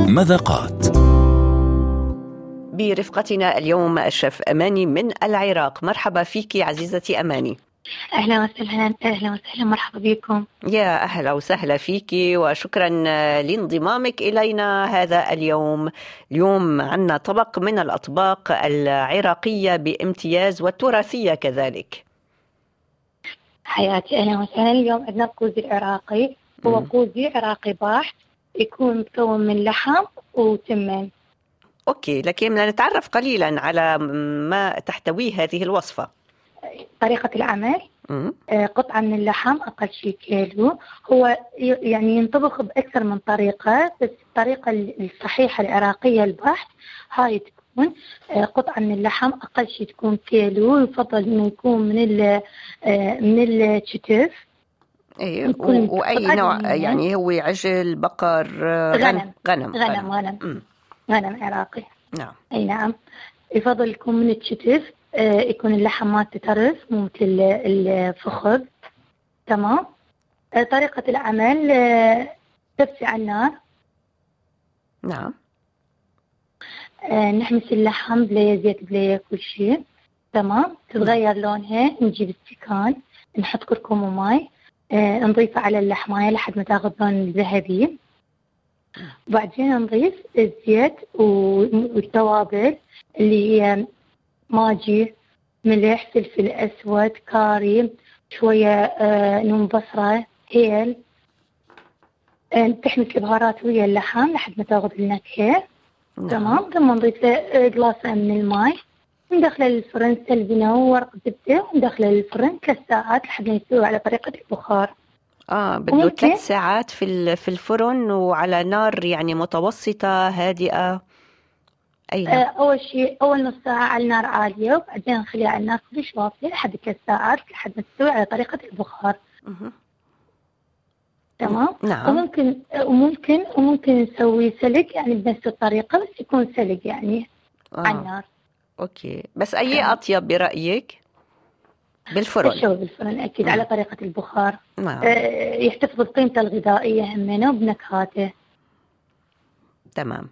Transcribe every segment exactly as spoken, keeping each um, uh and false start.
مذاقات. برفقتنا اليوم الشيف أماني من العراق. مرحبا فيك عزيزتي أماني. أهلا وسهلا. أهلا وسهلا، مرحبا بكم. يا أهلا وسهلا فيك، وشكرا لانضمامك إلينا هذا اليوم. اليوم عنا طبق من الأطباق العراقية بامتياز والتراثية كذلك. حياتي، أهلا وسهلا. اليوم عندنا الكوزي العراقي. هو كوزي عراقي باح، يكون مكون من لحم وتمن. أوكي، لكن بدنا نتعرف قليلا على ما تحتويه هذه الوصفة. طريقة العمل: قطعة من اللحم أقل شيء كيلو. هو يعني ينطبخ بأكثر من طريقة، بس الطريقة الصحيحة العراقية البحت هاي تكون قطعة من اللحم أقل شيء تكون كيلو. يفضل إنه يكون من ال من الكتف. أيه، وأي نوع يعني؟ هو عجل، بقر، غنم غنم غنم غنم, غنم. غنم عراقي. نعم. أي نعم. يفضل يكون من الكتف، يكون اللحم ما تترف، مو مثل الفخذ. تمام. طريقة العمل: تبسي على النار. نعم. نحمس اللحم بليه زيت بليه كل شيء. تمام. تتغير لونها، نجيب السكان، نحط كركم وماء، نضيفه على اللحماية لحد ما تاخذ لون ذهبي. وبعدين نضيف الزيت والتوابل اللي هي ماجي، ملح، فلفل أسود، كاري، شوية آه نون بصرة، هيل. آه تحمس البهارات ويا اللحم لحد ما تاخذ النكهة. نعم. تمام. ثم نضيف له قلاصة من الماء، وندخله للفرن سلبنا وورق زبدة، وندخله للفرن ثلاث ساعات لحد ما يستوي على طريقة البخار. آه بده ثلاث ساعات في في الفرن، وعلى نار يعني متوسطة هادئة. أي نعم. أول شيء أول نص ساعة على نار عالية، وبعدين نخليها على نار كلش واطية لحد ثلاث ساعات لحد ما تستوي على طريقة البخار. مه. تمام. نعم. وممكن وممكن وممكن نسوي سلق يعني بنفس الطريقة، بس يكون سلق يعني آه. على النار. أوكي، بس أي أطيب برأيك؟ بالفرن. الشوي بالفرن أكيد. نعم. على طريقة البخار. نعم. آه يحتفظ بقيمته الغذائية همينة وبنكهاته. تمام.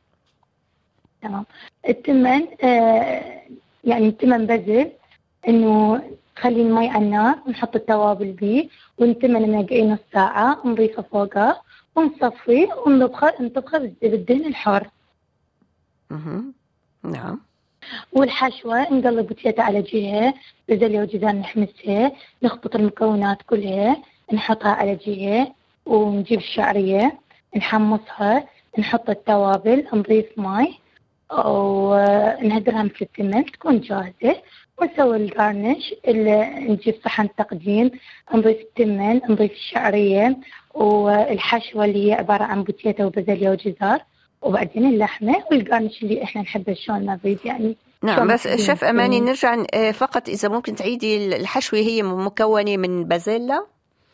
تمام. التمن آه يعني التمن بزل إنه تخلي الماء على النار ونحط التوابل بيه، ونتمن ننقعيه نص ساعة، نضيفه فوقه ونصفيه ونطبخه نطبخه بالدهن الحار. اها. نعم. والحشوة نقلب بوتيتا على جهة، بزلية وجزر نحمسها، نخبط المكونات كلها نحطها على جهة، ونجيب الشعرية نحمصها، نحط التوابل، نضيف ماء ونهدرها مثل التمن، تكون جاهزة. ونسوي الجارنش، نجيب صحن تقديم، نضيف التمن، نضيف الشعرية والحشوة اللي هي عبارة عن بوتيتا وبزلية وجزر، وبعدين اللحمة والجارنش اللي احنا نحبه شلون ما نريد يعني. نعم. بس شيف أماني، نرجع فقط إذا ممكن تعيدي الحشوة. هي مكونة من بازيلا،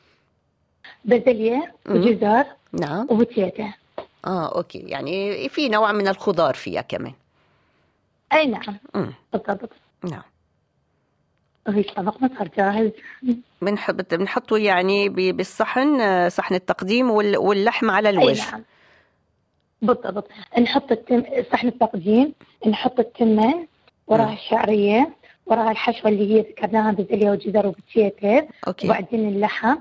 بازلية وجزر. نعم. وبوتيتا. آه أوكي، يعني في نوع من الخضار فيها كمان. أي نعم. بالضبط. نعم. وهي طبق مصر جاهز. بنحط بنحطه يعني بالصحن، صحن التقديم، واللحم على الوجه. أي نعم. بالضبط. نحط التم... صحن التقديم، نحط التمن، وراها الشعرية، وراها الحشوة اللي هي ذكرناها بزلية وجزر وبوتيتا، وبعدين اللحم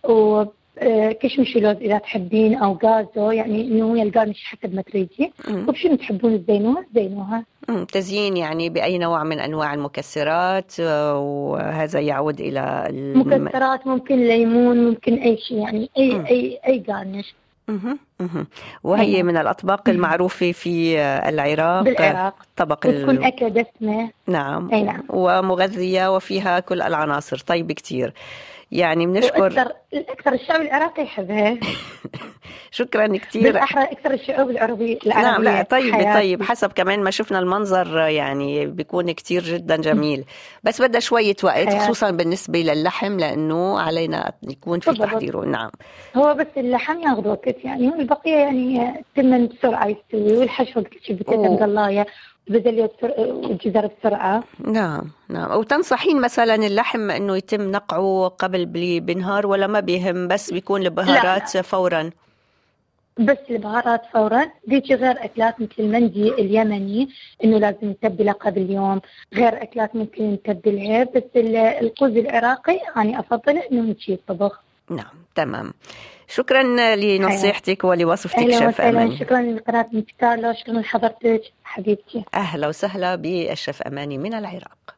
وكشمش ولوز إذا تحبين، أو غازو، يعني إنه هي الجارنش حسب ما تريدي. وبشنو تحبون تزينوها زينوها. تزيين يعني بأي نوع من أنواع المكسرات، وهذا يعود إلى المكسرات، ممكن ليمون، ممكن أي شيء يعني، أي م. أي أي جارنش. مه. مه. وهي أيوة. من الأطباق المعروفة في العراق. بالعراق. طبق وتكون أكلة دسمة. نعم. أي نعم. ومغذية وفيها كل العناصر. طيب كتير يعني بنشكر. وأكثر الأكثر الشعب العراقي يحبها. شكرا كتير. بالأحرى أكثر الشعوب العربية العربية. نعم. لا طيب حياتي. طيب حسب كمان ما شفنا المنظر يعني بيكون كتير جدا جميل، بس بدها شوية وقت حياتي. خصوصا بالنسبة للحم لأنه علينا يكون في تحضيره. نعم. هو بس اللحم ياخذ وقت يعني، والبقية يعني تمن بسرعة يستوي، والحشوة كل بتتم قلاية وبزلية والجزر بسرعة. نعم نعم. أو تنصحين مثلا اللحم إنه يتم نقعه قبل بنهار، ولا ما بيهم بس بيكون البهارات لا لا. فورا؟ بس البهارات فورا. ديكي غير أكلات مثل المندي اليمني إنه لازم نتبلها قبل يوم، غير أكلات ممكن نتبلها، بس القوز العراقي أنا أفضل إنه نشي الطبخ. نعم تمام. شكرا لنصيحتك ولوصفتك أهلا شيف وسهلا. أماني. شكرا لقناة مكتالة، شكرا لحضرتك حبيبتي. أهلا وسهلا بالشيف أماني من العراق.